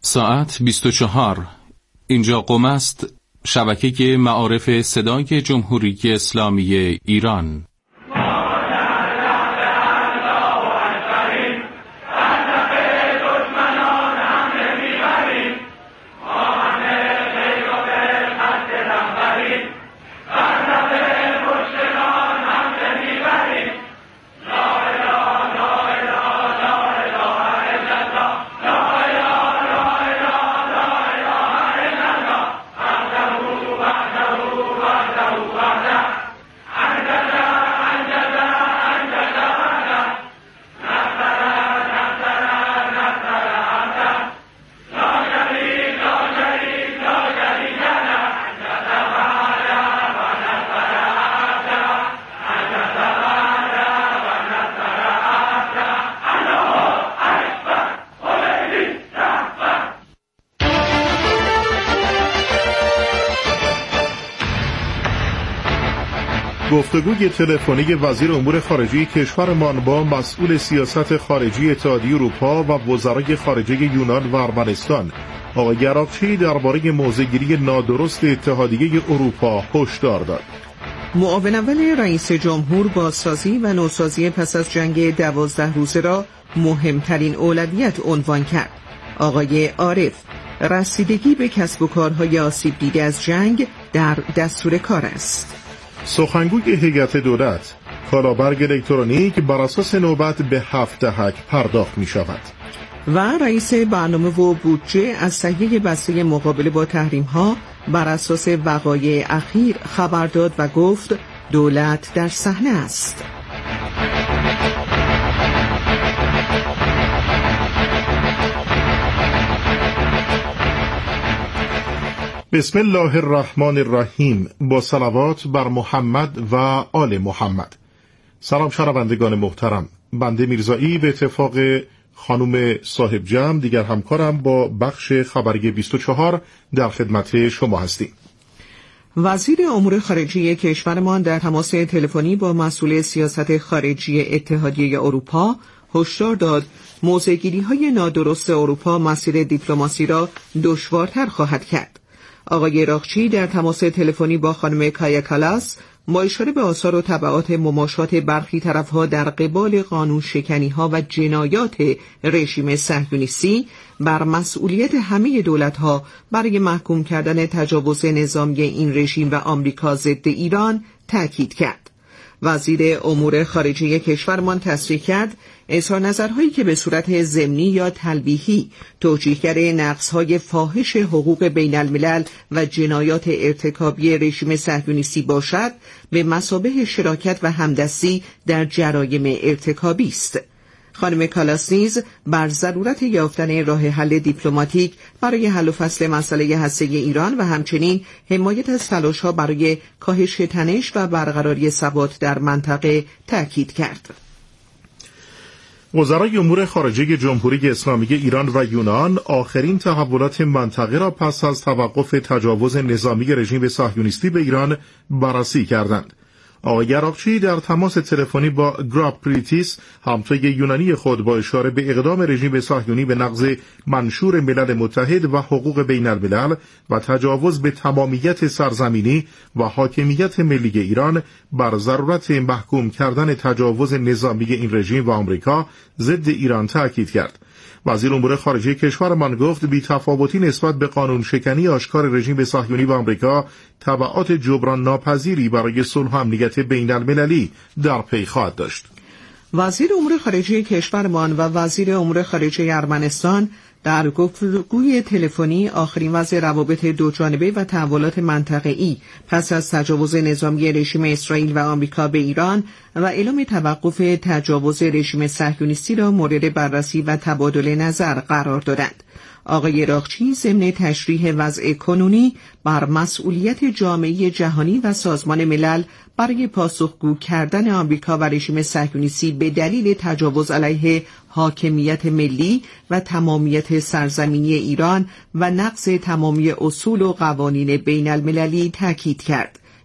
ساعت 24. اینجا قم است، شبکه معارف صدای جمهوری اسلامی ایران. گفتگوی تلفنی وزیر امور خارجه کشورمان با مسئول سیاست خارجی اتحادیه اروپا و وزرای خارجه یونان و ارمنستان آقای عراقچی درباره موضع‌گیری نادرست اتحادیه اروپا هشدار داد. معاون اول رئیس جمهور بازسازی و نوسازی پس از جنگ 12 روزه را مهمترین اولویت عنوان کرد. آقای عارف: رسیدگی به کسب و کارهای آسیب دیده از جنگ در دستور کار است. سخنگوی هیئت دولت: کالابرگ الکترونیک بر اساس نوبت به 7 دهک پرداخت می شود. و رئیس برنامه و بودجه از تهیه بسته مقابله با تحریم‌ها بر اساس وقایع اخیر خبر داد و گفت دولت در صحنه است. بسم الله الرحمن الرحیم. با صلوات بر محمد و آل محمد. سلام شنوندگان محترم، بنده میرزایی به اتفاق خانم صاحب جمع دیگر همکارم با بخش خبری 24 در خدمت شما هستیم. وزیر امور خارجه کشورمان در تماس تلفنی با مسئول سیاست خارجی اتحادیه اروپا هشدار داد موضع‌گیری‌های نادرست اروپا مسیر دیپلماسی را دشوارتر خواهد کرد. آقای عراقچی در تماس تلفنی با خانم کایا کالاس با اشاره به آثار و تبعات مماشات برخی طرفها در قبال قانون شکنی‌ها و جنایات رژیم صهیونیستی بر مسئولیت همه دولت‌ها برای محکوم کردن تجاوز نظامی این رژیم و آمریکا ضد ایران تأکید کرد. وزیر امور خارجه کشورمان تصریح کرد اظهار نظرهایی که به صورت ضمنی یا تلویحی توجیهگر نقض‌های فاحش حقوق بین الملل و جنایات ارتکابی رژیم صهیونیستی باشد به مثابه شراکت و همدستی در جرایم ارتکابی است. خانم کالاس نیز بر ضرورت یافتن راه حل دیپلماتیک برای حل و فصل مسئله هسته‌ای ایران و همچنین حمایت از تلاش‌ها برای کاهش تنش و برقراری ثبات در منطقه تأکید کرد. وزرای امور خارجه جمهوری اسلامی ایران و یونان آخرین تحولات منطقه را پس از توقف تجاوز نظامی رژیم صهیونیستی به ایران بررسی کردند. آقای عراقچی در تماس تلفنی با گراپریتیس همتای یونانی خود با اشاره به اقدام رژیم صهیونی به نقض منشور ملل متحد و حقوق بین الملل و تجاوز به تمامیت سرزمینی و حاکمیت ملی ایران بر ضرورت محکوم کردن تجاوز نظامی این رژیم و آمریکا ضد ایران تأکید کرد. وزیر امور خارجه کشورمان گفت بی‌تفاوتی نسبت به قانون شکنی آشکار رژیم صهیونی و آمریکا تبعات جبران ناپذیری برای صلح و امنیت بین المللی در پی خواهد داشت. وزیر امور خارجه کشورمان و وزیر امور خارجه ارمنستان در گفتگوی تلفنی آخرین وضع روابط دوجانبه و تحولات منطقه‌ای پس از تجاوز نظامی رژیم اسرائیل و آمریکا به ایران و اعلام توقف تجاوز رژیم صهیونیستی را مورد بررسی و تبادل نظر قرار دادند. آقای عراقچی ضمن تشریح وضع کنونی بر مسئولیت جامعه جهانی و سازمان ملل برای پاسخگو کردن آمریکا و رژیم صهیونیستی به دلیل تجاوز علیه حاکمیت ملی و تمامیت سرزمینی ایران و نقض تمامی اصول و قوانین بین المللی تاکید کرد.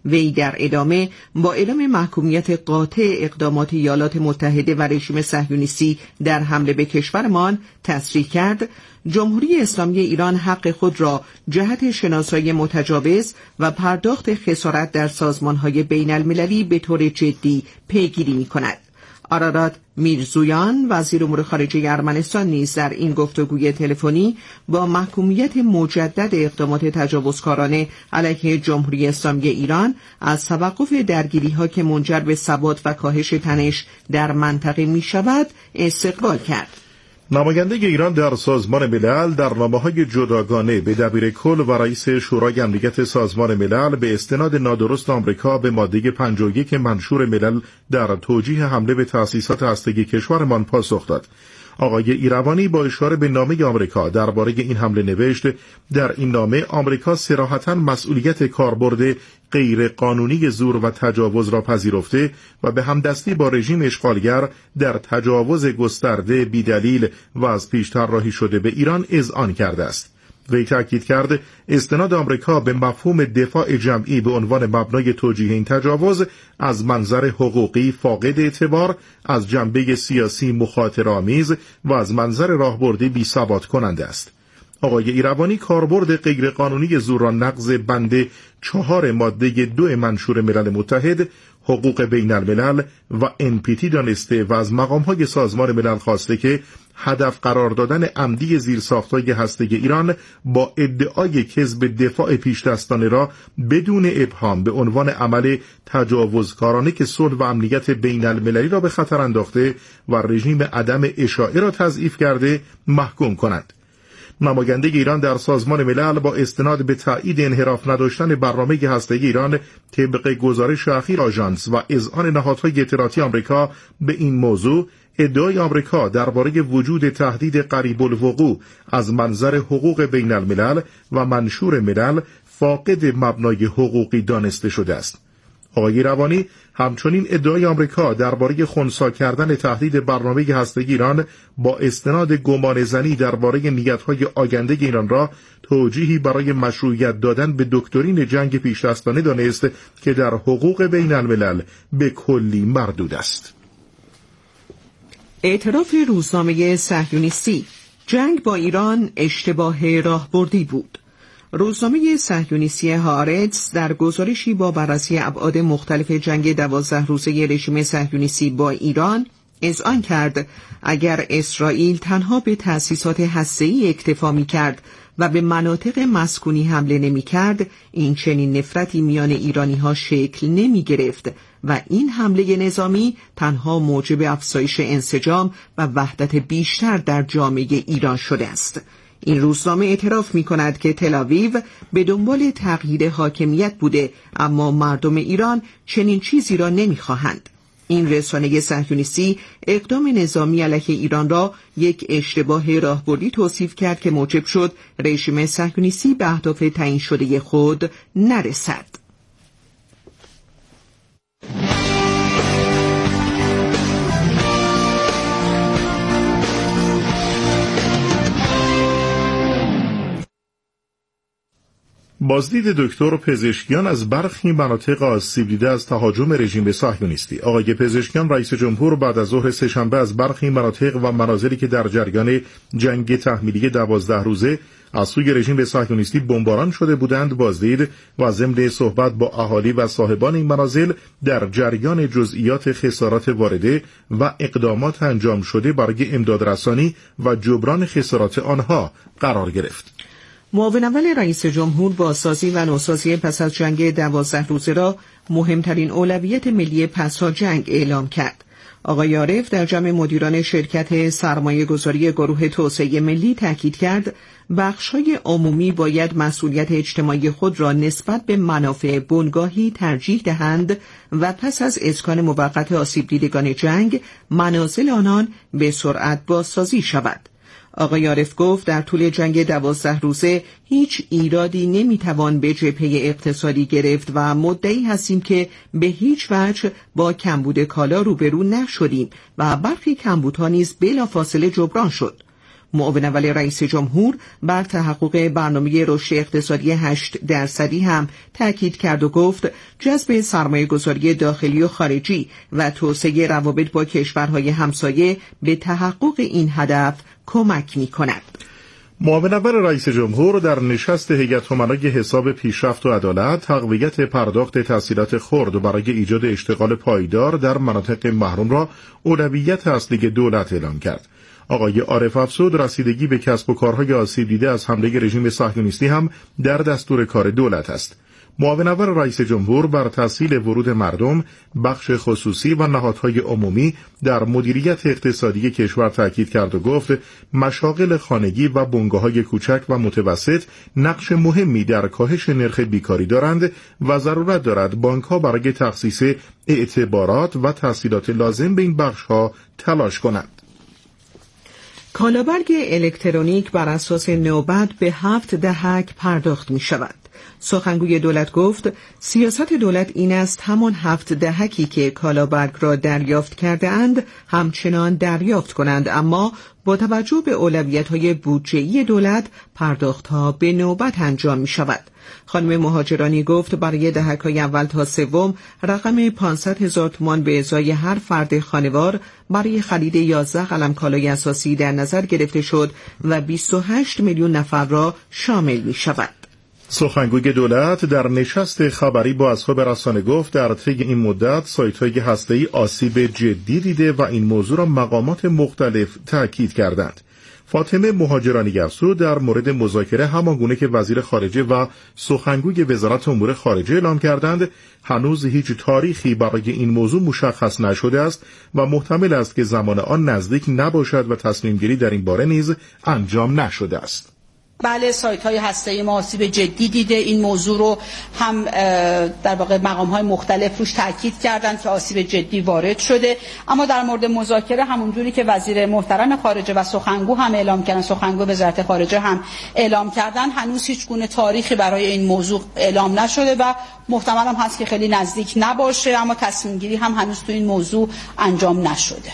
وی در ادامه با اعلام محکومیت قاطع اقدامات ایالات متحده و رژیم صهیونیستی در حمله به کشورمان تصریح کرد جمهوری اسلامی ایران حق خود را جهت شناسایی متجاوز و پرداخت خسارت در سازمان‌های بین المللی به طور جدی پیگیری می‌کند. آرارات میرزویان وزیر امور خارجه ارمنستان نیز در این گفتگوی تلفنی با محکومیت مجدد اقدامات تجاوزکارانه علیه جمهوری اسلامی ایران از توقف درگیری‌ها که منجر به ثبات و کاهش تنش در منطقه می‌شود استقبال کرد. نماینده ایران در سازمان ملل در نامه‌های جداگانه به دبیرکل و رئیس شورای امنیت سازمان ملل به استناد نادرست آمریکا به ماده 51 منشور ملل در توجیه حمله به تأسیسات هسته‌ای کشورمان پاسخ داد. آقای ایروانی با اشاره به نامه آمریکا درباره این حمله نوشت در این نامه آمریکا صراحتاً مسئولیت کاربرد غیر قانونی زور و تجاوز را پذیرفته و به همدستی با رژیم اشغالگر در تجاوز گسترده بیدلیل و از پیش طراحی شده به ایران اذعان کرده است. وی تاکید کرد استناد آمریکا به مفهوم دفاع جمعی به عنوان مبنای توجیه این تجاوز از منظر حقوقی فاقد اعتبار، از جنبه سیاسی مخاطره‌آمیز و از منظر راهبردی بی‌ثبات کننده است. آقای ایروانی کاربرد غیرقانونی زور را نقض بند 4 ماده 2 منشور ملل متحد حقوق بین الملل و NPT دانسته و از مقام‌های سازمان ملل خواسته که هدف قرار دادن عمدی زیرساخت‌های هسته‌ای ایران با ادعای کذب دفاع پیشدستانه را بدون ابهام به عنوان عمل تجاوزکارانه که صلح و امنیت بین المللی را به خطر انداخته و رژیم عدم اشاعه را تضعیف کرده محکوم کنند. نماینده ایران در سازمان ملل با استناد به تایید انحراف نداشتن برنامه هسته‌ای ایران طبق گزارش اخیر آژانس و اذعان نهادهای اطلاعاتی آمریکا به این موضوع ادعای آمریکا درباره وجود تهدید قریب الوقوع از منظر حقوق بین الملل و منشور ملل فاقد مبنای حقوقی دانسته شده است. آقای روانی همچنین ادعای آمریکا درباره خنثی کردن تهدید برنامه هسته‌ای ایران با استناد گمان زنی درباره نیت‌های آینده ایران را توجیهی برای مشروعیت دادن به دکترین جنگ پیشدستانه دانست که در حقوق بین الملل به کلی مردود است. اعتراف روزنامه صهیونیستی جنگ با ایران اشتباه راهبردی بود. روزنامه صهیونیستی هآرتز در گزارشی با بررسی ابعاد مختلف جنگ 12 روزه رژیم صهیونیستی با ایران اذعان کرد اگر اسرائیل تنها به تأسیسات هسته‌ای اکتفا می‌کرد و به مناطق مسکونی حمله نمی‌کرد، این چنین نفرتی میان ایرانی‌ها شکل نمی‌گرفت و این حمله نظامی تنها موجب افزایش انسجام و وحدت بیشتر در جامعه ایران شده است. این روزنامه اعتراف می‌کند که تل‌آویو به دنبال تغییر حاکمیت بوده، اما مردم ایران چنین چیزی را نمی‌خواهند. این رسانه صهیونیستی اقدام نظامی علیه ایران را یک اشتباه راهبردی توصیف کرد که موجب شد رژیم صهیونیستی به اهداف تعیین شده خود نرسد. بازدید دکتر پزشکیان از برخی مناطق آسیب دیده از تهاجم رژیم صهیونیستی. آقای پزشکیان رئیس جمهور بعد از ظهر سه‌شنبه از برخی مناطق و منازلی که در جریان جنگ تحمیلی 12 روزه از سوی رژیم صهیونیستی بمباران شده بودند بازدید و ضمن صحبت با اهالی و صاحبان این منازل در جریان جزئیات خسارات وارده و اقدامات انجام شده برای امدادرسانی و جبران خسارات آنها قرار گرفت. معاون اول رئیس جمهور بازسازی و نوسازی پس از جنگ 12 روزه را مهمترین اولویت ملی پس از جنگ اعلام کرد. آقای عارف در جمع مدیران شرکت سرمایه‌گذاری گروه توسعه ملی تاکید کرد بخش‌های عمومی باید مسئولیت اجتماعی خود را نسبت به منافع بنگاهی ترجیح دهند و پس از اسکان موقت آسیب دیدگان جنگ منازل آنان به سرعت بازسازی شود. آقای عارف گفت در طول جنگ 12 روزه هیچ ایرادی نمیتوان به جبهه اقتصادی گرفت و مدعی هستیم که به هیچ وجه با کمبود کالا روبرو نشدیم و برخی کمبودها نیز بلافاصله جبران شد. معاون اول رئیس جمهور بر تحقق برنامه رشد اقتصادی 8% هم تاکید کرد و گفت جذب سرمایه‌گذاری داخلی و خارجی و توسعه روابط با کشورهای همسایه به تحقق این هدف کمک می‌کند. معاون اول رئیس جمهور در نشست هیئت امنای حساب پیشرفت و عدالت تقویت پرداخت تسهیلات خرد و برای ایجاد اشتغال پایدار در مناطق محروم را اولویت اصلی دولت اعلام کرد. آقای عارف افسود رسیدگی به کسب و کارهای آسیب دیده از حمله رژیم صهیونیستی هم در دستور کار دولت است. معاون اول رئیس جمهور بر تسهیل ورود مردم، بخش خصوصی و نهادهای عمومی در مدیریت اقتصادی کشور تاکید کرد و گفت مشاغل خانگی و بنگاه‌های کوچک و متوسط نقش مهمی در کاهش نرخ بیکاری دارند و ضرورت دارد بانک‌ها برای تخصیص اعتبارات و تسهیلات لازم به این بخش‌ها تلاش کنند. کالابرگ الکترونیک بر اساس نوبت به 7 دهک پرداخت می شود. سخنگوی دولت گفت سیاست دولت این است همان 7 دهکی که کالابرگ را دریافت کرده اند همچنان دریافت کنند، اما با توجه به اولویت‌های بودجه‌ای دولت پرداخت‌ها به نوبت انجام می شود. خانم مهاجرانی گفت برای دهک‌های اول تا سوم رقم 500,000 تومان به ازای هر فرد خانوار برای خرید 11 قلم کالای اساسی در نظر گرفته شد و 28 میلیون نفر را شامل می شود. سخنگوی دولت در نشست خبری با اصحاب رسانه گفت در طی این مدت سایت‌های هسته‌ای آسیب جدی دیده و این موضوع را مقامات مختلف تأکید کردند. فاطمه مهاجرانی افزود در مورد مذاکره همانگونه که وزیر خارجه و سخنگوی وزارت امور خارجه اعلام کردند هنوز هیچ تاریخی برای این موضوع مشخص نشده است و محتمل است که زمان آن نزدیک نباشد و تصمیم گیری در این باره نیز انجام نشده است. بله، سایت‌های هسته‌ای ما آسیب جدی دیده. این موضوع رو هم در واقع مقام‌های مختلف روش تاکید کردند که آسیب جدی وارد شده، اما در مورد مذاکره همونجوری که وزیر محترم خارجه و سخنگو هم اعلام کردن، سخنگو وزارت خارجه هم اعلام کردن، هنوز هیچ گونه تاریخی برای این موضوع اعلام نشده و محتمل هم هست که خیلی نزدیک نباشه، اما تصمیم گیری هم هنوز تو این موضوع انجام نشده.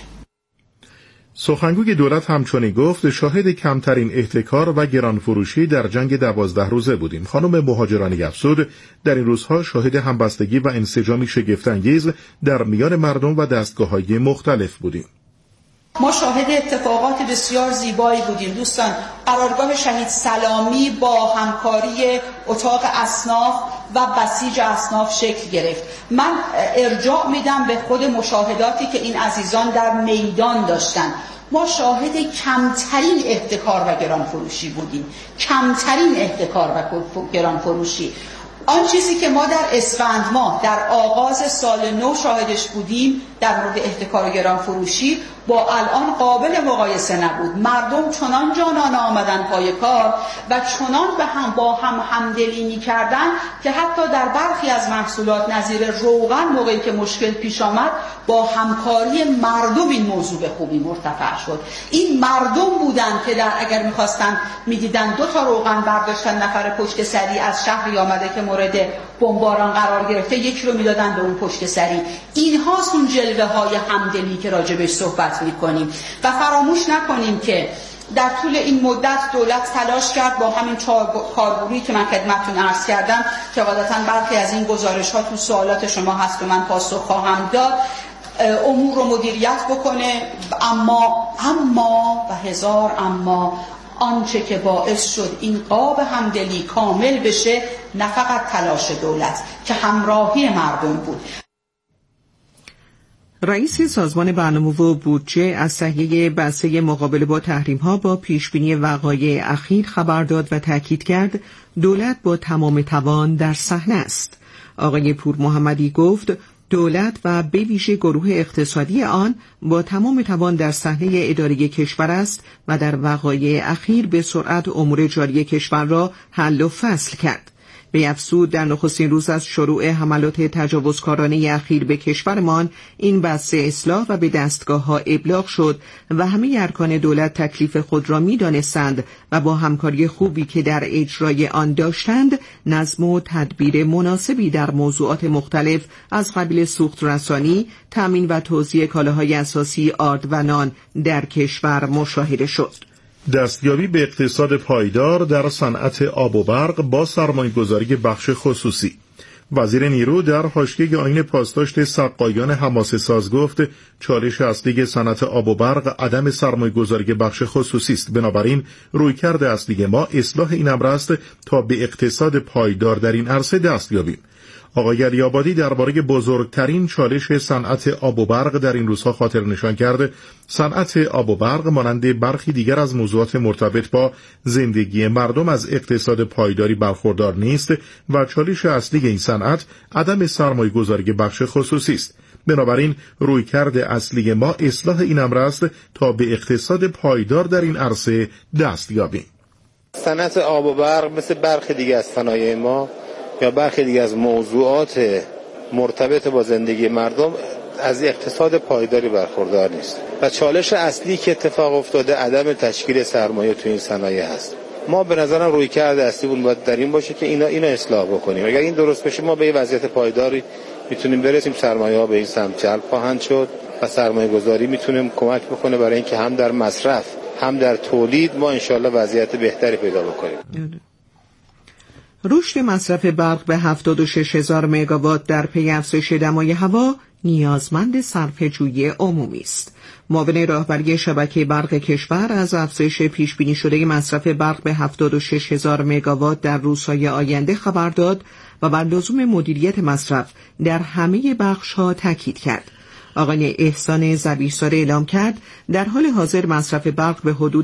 سخنگوی دولت همچنین گفت شاهد کمترین احتکار و گرانفروشی در جنگ 12 روزه بودیم. خانم مهاجرانی افزود در این روزها شاهد همبستگی و انسجامی شگفت‌انگیز در میان مردم و دستگاه‌های مختلف بودیم. ما شاهد اتفاقات بسیار زیبایی بودیم دوستان. قرارگاه شهید سلامی با همکاری اتاق اصناف و بسیج اصناف شکل گرفت. من ارجاع میدم به خود مشاهداتی که این عزیزان در میدان داشتن. ما شاهد کمترین احتکار و گرانفروشی بودیم. کمترین احتکار و گرانفروشی. آن چیزی که ما در اسفند ماه در آغاز سال نو شاهدش بودیم در مورد احتکار و گرانفروشی با الان قابل مقایسه نبود. مردم چنان جانانه آمدن پای کار و چنان با هم همدلی می‌کردن که حتی در برخی از محصولات نظیر روغن موقعی که مشکل پیش آمد با همکاری مردم این موضوع به خوبی مرتفع شد. این مردم بودن که اگر می‌خواستن می‌دیدن 2 تا روغن برداشتن نفر پشت سری از شهری آمده که مورد بمباران قرار گرفته، یکی رو میدادن به اون پشت سری. اینها اون جلوه های همدلی که راجبش صحبت میکنیم و فراموش نکنیم که در طول این مدت دولت تلاش کرد با همین کارگروهی که من خدمتتون عرض کردم که قاعدتاً برخی از این گزارش ها تو سوالات شما هست و من پاسخ خواهم داد، امور رو مدیریت بکنه، اما و هزار اما آنچه که باعث شد این قاب همدلی کامل بشه نه فقط تلاش دولت که همراهی مردم بود. رئیس سازمان برنامه و بودجه از تهیه بسته مقابله با تحریم‌ها با پیشبینی وقایع اخیر خبر داد و تاکید کرد دولت با تمام توان در صحنه است. آقای پور محمدی گفت دولت و به ویژه گروه اقتصادی آن با تمام توان در صحنه اداره کشور است و در وقایع اخیر به سرعت امور جاری کشور را حل و فصل کرد. به افزود در نخستین روز از شروع حملات تجاوزکارانه اخیر به کشورمان این بسته اصلاح و به دستگاه‌ها ابلاغ شد و همه ارکان دولت تکلیف خود را می‌دانستند و با همکاری خوبی که در اجرای آن داشتند نظم و تدبیر مناسبی در موضوعات مختلف از قبیل سوخت رسانی، تامین و توزیع کالاهای اساسی آرد و نان در کشور مشاهده شد. دستیابی به اقتصاد پایدار در صنعت آب و برق با سرمایه‌گذاری بخش خصوصی. وزیر نیرو در حاشیه آیین پاسداشت سقایان حماسه‌ساز گفت چالش اصلی صنعت آب و برق عدم سرمایه‌گذاری بخش خصوصی است. بنابراین رویکرد اصلی ما اصلاح این امر است تا به اقتصاد پایدار در این عرصه دست یابیم. آقای علی‌آبادی درباره بزرگترین چالش صنعت آب و برق در این روزها خاطر نشان کرد. صنعت آب و برق مانند برخی دیگر از موضوعات مرتبط با زندگی مردم از اقتصاد پایداری برخوردار نیست و چالش اصلی این صنعت عدم سرمایه‌گذاری بخش خصوصی است. بنابراین رویکرد اصلی ما اصلاح این امر است تا به اقتصاد پایدار در این عرصه دست یابیم. صنعت آب و برق مثل برخی دیگر از صنایع ما یا برخی دیگر از موضوعات مرتبط با زندگی مردم از اقتصاد پایداری برخوردار نیست و چالش اصلی که اتفاق افتاده عدم تشکیل سرمایه تو این صنایع هست. ما به نظرم رویکرد اصلیمون باید در این باشه که اینا اصلاح بکنیم. اگر این درست بشه ما به یه وضعیت پایداری میتونیم برسیم، سرمایه‌ها به این سمت جلب خواهند شد و سرمایه‌گذاری میتونیم کمک بکنه برای اینکه هم در مصرف هم در تولید ما انشالله وضعیت بهتری پیدا بکنیم. رشد مصرف برق به 76,000 مگاوات در پی افزایش دمای هوا نیازمند صرفه‌جویی عمومی است. معاون راهبری شبکه برق کشور از افزایش پیش‌بینی شده مصرف برق به 76,000 مگاوات در روزهای آینده خبر داد و بر لزوم مدیریت مصرف در همه بخش‌ها تاکید کرد. آقای احسان ذبیح‌زاده اعلام کرد در حال حاضر مصرف برق به حدود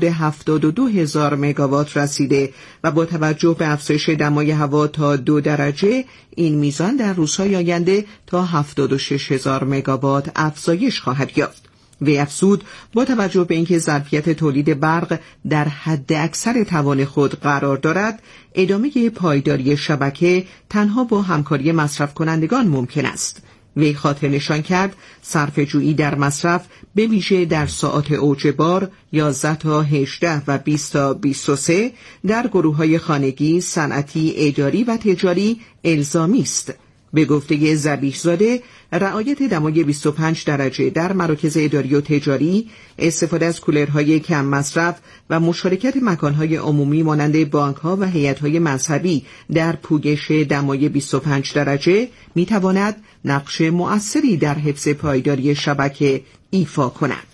72,000 مگاوات رسیده و با توجه به افزایش دمای هوا تا 2 درجه این میزان در روزهای آینده تا 76,000 مگاوات افزایش خواهد یافت. وی افزود با توجه به اینکه ظرفیت تولید برق در حد اکثر توان خود قرار دارد، ادامه پایداری شبکه تنها با همکاری مصرف کنندگان ممکن است. وی خاطر نشان کرد صرفه‌جویی در مصرف به ویژه در ساعات اوج بار 11 تا 18 و 20 تا 23 در گروه‌های خانگی، صنعتی، اداری و تجاری الزامی است. به گفته ذبیح‌زاده رعایت دمای 25 درجه در مراکز اداری و تجاری، استفاده از کولرهای کم مصرف و مشارکت مکانهای عمومی مانند بانک‌ها و هیئت‌های مذهبی در پویش دمای 25 درجه می‌تواند نقش مؤثری در حفظ پایداری شبکه ایفا کند.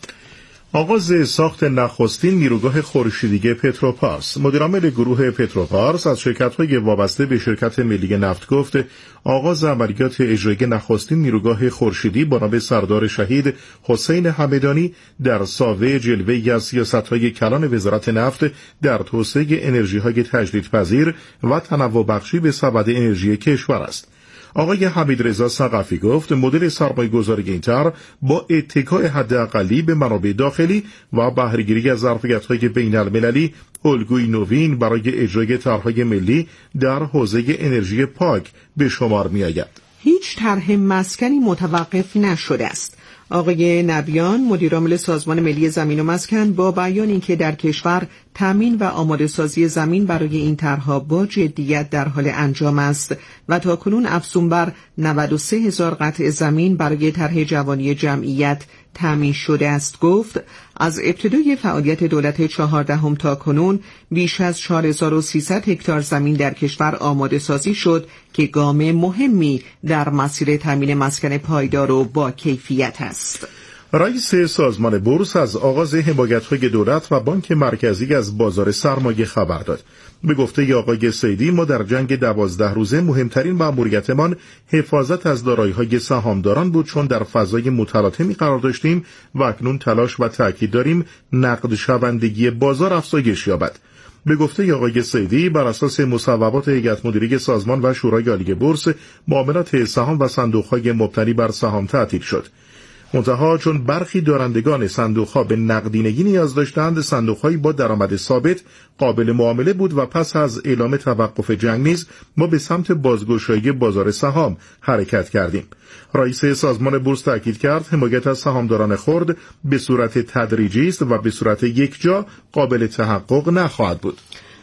آغاز ساخت نخستین نیروگاه خورشیدی پتروپارس. مدیرعامل گروه پتروپارس از شرکت‌های وابسته به شرکت ملی نفت گفت آغاز عملیات اجرایی نخستین نیروگاه خورشیدی با نام سردار شهید حسین همدانی در ساوه جلوه‌ای از سیاست‌های کلان وزارت نفت در توسعه انرژی‌های تجدیدپذیر و تنوع بخشی به سبد انرژی کشور است. آقای حمیدرضا ثقفی گفت مدل سرمایه‌گذاری این طرح با اتکای حداقلی به منابع داخلی و بهره‌گیری از ظرفیت‌های بین‌المللی الگوی نوین برای اجرای طرح‌های ملی در حوزه انرژی پاک به شمار می‌آید. هیچ طرح مسکنی متوقف نشده است. آقای نبیان مدیرعامل سازمان ملی زمین و مسکن با بیان اینکه در کشور تامین و آماده سازی زمین برای این طرح‌ها با جدیت در حال انجام است و تاکنون افزون بر 93,000 قطع زمین برای طرح جوانی جمعیت تامین شده است گفت از ابتدای فعالیت دولت 14 تا کنون بیش از 4300 هکتار زمین در کشور آماده سازی شد که گام مهمی در مسیر تامین مسکن پایدار و با کیفیت است. رئیس سازمان بورس از آغاز حمایت‌های دولت و بانک مرکزی از بازار سرمایه خبر داد. به گفته آقای سیدی ما در جنگ 12 روزه مهمترین مأموریتمان حفاظت از دارایی‌های سهامداران بود، چون در فضای متلاطمی قرار داشتیم و اکنون تلاش و تأکید داریم نقد شوندگی بازار افزایش یابد. به گفته آقای سیدی بر اساس مصوبات هیئت مدیره سازمان و شورای عالی بورس معاملات سهام و صندوق‌های مبتنی بر سهام تعطیل شد. منتها چون برخی دارندگان صندوق‌ها به نقدینگی نیاز داشتند، صندوق‌هایی با درآمد ثابت قابل معامله بود و پس از اعلام توقف جنگ نیز ما به سمت بازگشایی بازار سهام حرکت کردیم. رئیس سازمان بورس تاکید کرد حمایت از سهامداران خرد به صورت تدریجی است و به صورت یکجا قابل تحقق نخواهد بود.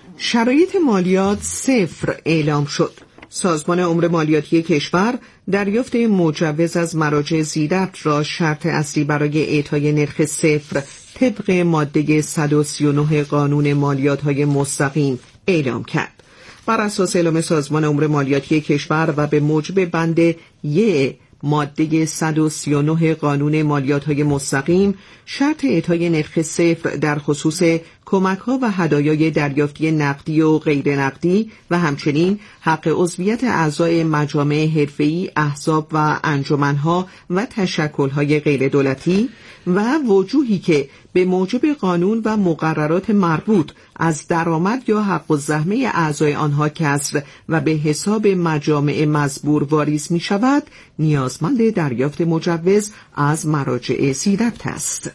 شرایط مالیات صفر اعلام شد. سازمان امور مالیاتی کشور دریافت مجوز از مراجع زیربط را شرط اصلی برای اعطای نرخ صفر طبق ماده 139 قانون مالیات‌های مستقیم اعلام کرد. بر اساس اعلام سازمان امور مالیاتی کشور و به موجب بند 1 ماده 139 قانون مالیات‌های مستقیم، شرط اعطای نرخ صفر در خصوص کمک‌ها و هدایای دریافتی نقدی و غیر نقدی و همچنین حق عضویت اعضای مجامع حرفه‌ای، احزاب و انجمن‌ها و تشکل‌های غیر دولتی و وجوهی که به موجب قانون و مقررات مربوط از درآمد یا حق الزحمه اعضای آنها کسر و به حساب مجامع مزبور واریز می شود، نیازمند دریافت مجوز از مراجع سیرت است.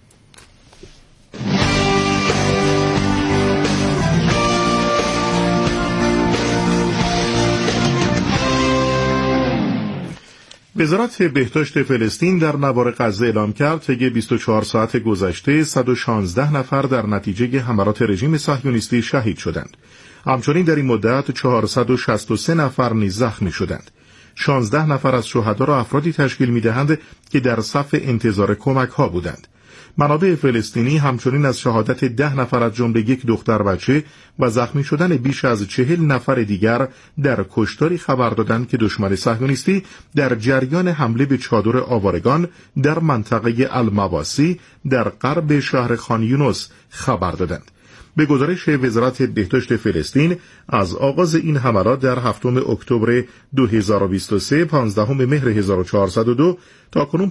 وزارت بهداشت فلسطین در نوار غزه اعلام کرد طی 24 ساعت گذشته 116 نفر در نتیجه حملات رژیم صهیونیستی شهید شدند. همچنین در این مدت 463 نفر نیز زخمی شدند. 16 نفر از شهدا را افرادی تشکیل می‌دهند که در صف انتظار کمک‌ها بودند. منابع فلسطینی همچنین از شهادت 10 نفر از جمله یک دختر بچه و زخمی شدن بیش از 40 نفر دیگر در کشتاری خبر دادند که دشمن صهیونیستی در جریان حمله به چادر آوارگان در منطقه المواسی در غرب شهر خان یونس خبر دادند. به گزارش وزارت بهداشت فلسطین، از آغاز این حملات در 7 اکتبر 2023 15 مهر 1402 تا کنون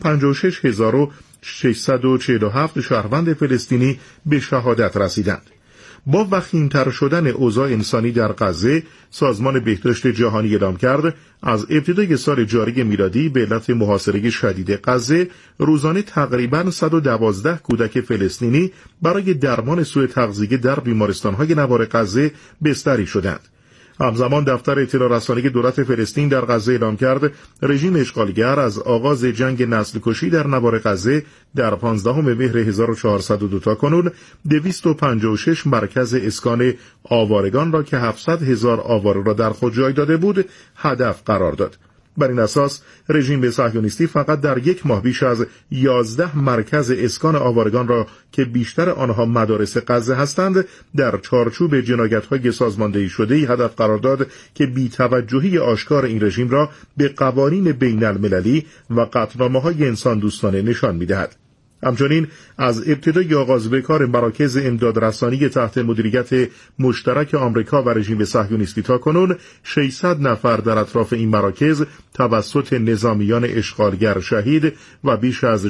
56647 شهروند فلسطینی به شهادت رسیدند. با وخیم‌تر شدن اوضاع انسانی در غزه، سازمان بهداشت جهانی اعلام کرد از ابتدای سال جاری میلادی به علت محاصره شدید غزه روزانه تقریباً 112 کودک فلسطینی برای درمان سوء تغذیه در بیمارستان‌های نوار غزه بستری شدند. همزمان دفتر اطلاع رسانی دولت فلسطین در غزه اعلام کرد رژیم اشغالگر از آغاز جنگ نسل کشی در نوار غزه در 15 مهر 1402 تا کنون 256 مرکز اسکان آوارگان را که 700,000 آواره را در خود جای داده بود هدف قرار داد. بر این اساس رژیم صهیونیستی فقط در یک ماه بیش از 11 مرکز اسکان آوارگان را که بیشتر آنها مدارس غزه هستند در چارچوب جنایت‌های سازماندهی شده‌ای هدف قرار داد که بی‌توجهی آشکار این رژیم را به قوانین بین المللی و قطعنامه‌های انسان دوستانه نشان می‌دهد. همچنین از ابتدای آغاز به کار مراکز امدادرسانی تحت مدیریت مشترک آمریکا و رژیم صهیونیستی تا کنون 600 نفر در اطراف این مراکز توسط نظامیان اشغالگر شهید و بیش از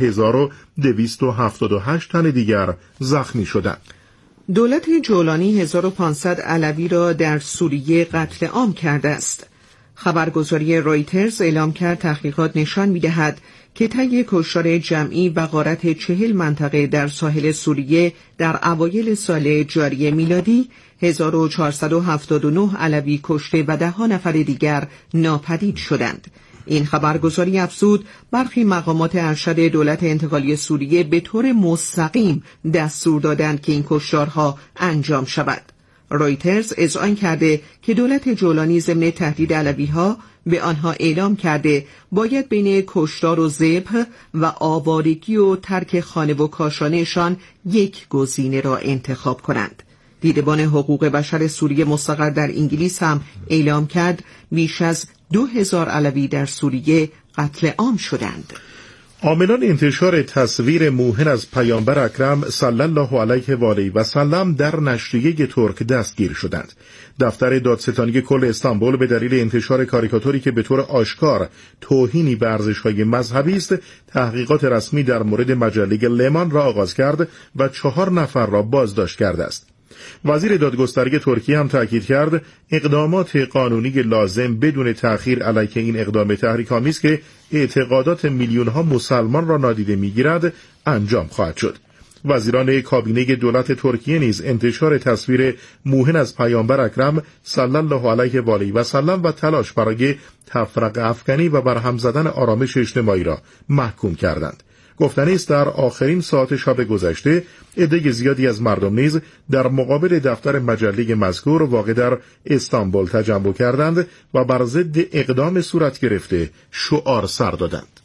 4278 تن دیگر زخمی شدند. دولت جولانی 1500 علوی را در سوریه قتل عام کرده است. خبرگزاری رویترز اعلام کرد تحقیقات نشان می‌دهد که طی کشتار جمعی و غارت 40 منطقه در ساحل سوریه در اوایل سال جاری میلادی 1479 علوی کشته و 10 نفر دیگر ناپدید شدند. این خبرگزاری افزود برخی مقامات ارشد دولت انتقالی سوریه به طور مستقیم دستور دادند که این کشتارها انجام شود. رویترز اذعان کرده که دولت جولانی ضمن تهدید علوی‌ها به آنها اعلام کرده باید بین کشتار و ذبح و آوارگی و ترک خانه و کاشانه‌شان یک گزینه را انتخاب کنند. دیدبان حقوق بشر سوریه مستقر در انگلیس هم اعلام کرد بیش از 2000 علوی در سوریه قتل عام شدند. عاملان انتشار تصویر موهن از پیامبر اکرم صلی الله علیه و آله و سلم در نشریه ترک دستگیر شدند. دفتر دادستانی کل استانبول به دلیل انتشار کاریکاتوری که به طور آشکار توهینی به ارزش‌های مذهبی است، تحقیقات رسمی در مورد مجله لمان را آغاز کرد و 4 نفر را بازداشت کرده است. وزیر دادگستری ترکیه هم تاکید کرد اقدامات قانونی لازم بدون تأخیر علیه این اقدام تحریک‌آمیز که اعتقادات میلیون‌ها مسلمان را نادیده می‌گیرد انجام خواهد شد. وزیران کابینه دولت ترکیه نیز انتشار تصویر موهن از پیامبر اکرم صلی الله علیه و آله و سلم و تلاش برای تفرقه افکنی و برهم زدن آرامش اجتماعی را محکوم کردند. گفتنی است در آخرین ساعت شب گذشته عده زیادی از مردم نیز در مقابل دفتر مجله مذکور واقع در استانبول تجمع کردند و بر ضد اقدام صورت گرفته شعار سر دادند.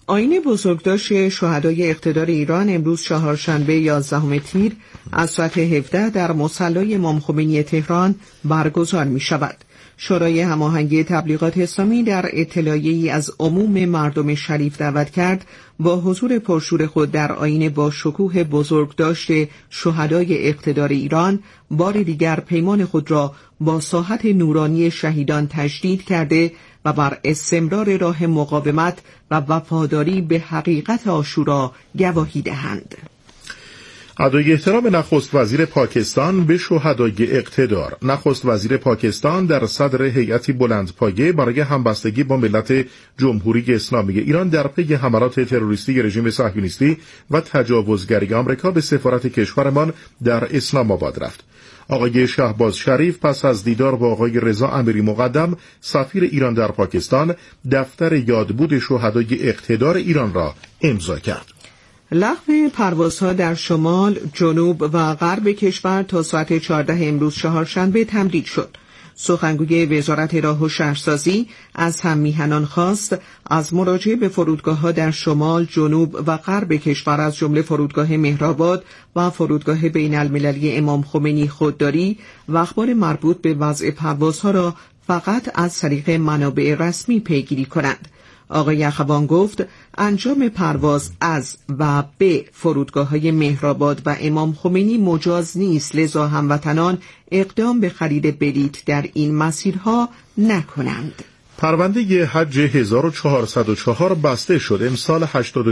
آیین بزرگداشت شهدای اقتدار ایران امروز چهارشنبه 11 تیر از ساعت 17 در مصلی امام خمینی تهران برگزار می شود. شورای هماهنگی تبلیغات اسلامی در اطلاعیه‌ای از عموم مردم شریف دعوت کرد با حضور پرشور خود در آیین با شکوه بزرگداشت شهدای اقتدار ایران بار دیگر پیمان خود را با ساحت نورانی شهیدان تجدید کرده و بر استمرار راه مقاومت و وفاداری به حقیقت عاشورا گواهی دهند. ادای احترام نخست وزیر پاکستان به شهدای اقتدار. نخست وزیر پاکستان در صدر هیئتی بلندپایه برای همبستگی با ملت جمهوری اسلامی ایران در پی حملات تروریستی رژیم صهیونیستی و تجاوزگری آمریکا به سفارت کشورمان در اسلام آباد رفت. آقای شهباز شریف پس از دیدار با آقای رضا امیری مقدم سفیر ایران در پاکستان دفتر یادبود شهدای اقتدار ایران را امضا کرد. لغو پروازها در شمال، جنوب و غرب کشور تا ساعت 14 امروز چهارشنبه تمدید شد. سخنگوی وزارت راه و شهرسازی از هم میهنان خواست از مراجعه به فرودگاه‌ها در شمال، جنوب و غرب کشور از جمله فرودگاه مهرآباد و فرودگاه بین المللی امام خمینی خودداری و اخبار مربوط به وضع پروازها را فقط از طریق منابع رسمی پیگیری کنند. آقای اخوان گفت انجام پرواز از و به فرودگاه‌های مهرآباد و امام خمینی مجاز نیست، لذا هموطنان اقدام به خرید بلیط در این مسیرها نکنند. پرونده حج 1404 بسته شد. امسال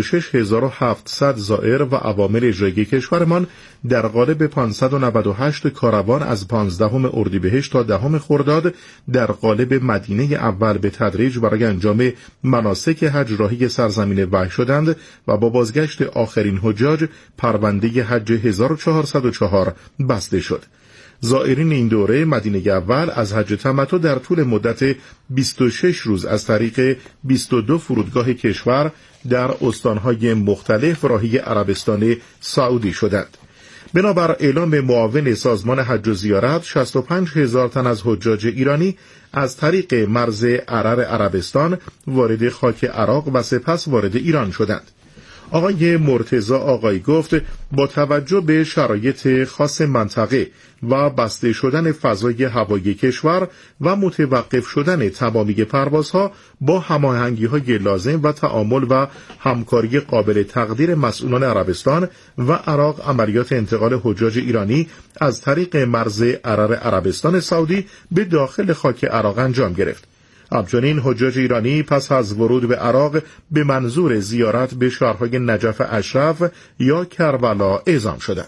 86700 زائر و عوامل اجرایی کشورمان در قالب 598 کاروان از 15 اردیبهشت تا 10 خرداد در قالب مدینه اول به تدریج برای انجام مناسک حج راهی سرزمین وحی شدند و با بازگشت آخرین حجاج پرونده حج 1404 بسته شد. زائرین این دوره مدینه اول از حج تمتع در طول مدت 26 روز از طریق 22 فرودگاه کشور در استانهای مختلف راهی عربستان سعودی شدند. بنابر اعلام معاون سازمان حج و زیارت 65,000 تن از حجاج ایرانی از طریق مرز عرر عربستان وارد خاک عراق و سپس وارد ایران شدند. آقای مرتضی آقایی گفت با توجه به شرایط خاص منطقه و بسته شدن فضای هوایی کشور و متوقف شدن تمامی پروازها با هماهنگی‌های لازم و تعامل و همکاری قابل تقدیر مسئولان عربستان و عراق عملیات انتقال حجاج ایرانی از طریق مرز عرر عربستان سعودی به داخل خاک عراق انجام گرفت. همچنین حجاج ایرانی پس از ورود به عراق به منظور زیارت به شهرهای نجف اشرف یا کربلا اعزام شدند.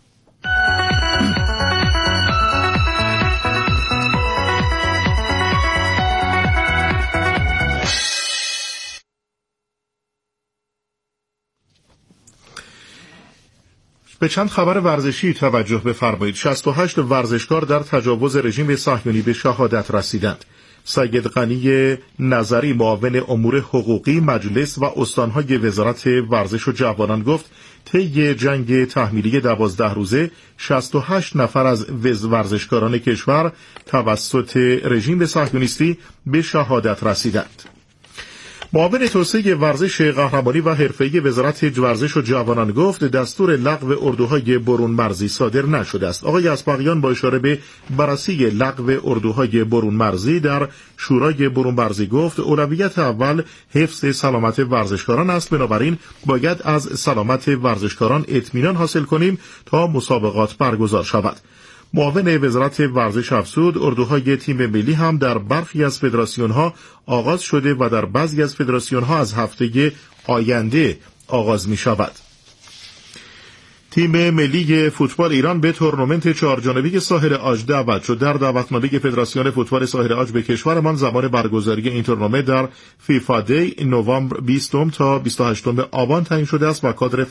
به چند خبر ورزشی توجه بفرمایید. 68 ورزشکار در تجاوز رژیم صهیونی به شهادت رسیدند. سید غنی نظری معاون امور حقوقی مجلس و استانهای وزارت ورزش و جوانان گفت طی جنگ تحمیلی 12 روزه 68 نفر از ورزشکاران کشور توسط رژیم صهیونیستی به شهادت رسیدند. معاون توسعه ورزش قهرمانی و حرفه‌ای وزارت ورزش و جوانان گفت دستور لغو اردوهای برون مرزی صادر نشده است. آقای اسپقیان با اشاره به بررسی لغو اردوهای برون مرزی در شورای برون مرزی گفت اولویت اول حفظ سلامت ورزشکاران است، بنابراین باید از سلامت ورزشکاران اطمینان حاصل کنیم تا مسابقات برگزار شود. معاون وزارت ورزش افزود اردوهای تیم ملی هم در برخی از فدراسیون‌ها آغاز شده و در بعضی از فدراسیون‌ها از هفته آینده آغاز می شود. تیم ملی فوتبال ایران به تورنمنت 4 جانبه ساحل عاج دعوت شد. در دعوتنامه فدراسیون فوتبال ساحل عاج به کشورمان زمان برگزاری این تورنمنت در فیفا دی نوامبر 20 تا 28 آبان تعیین شده است و کادر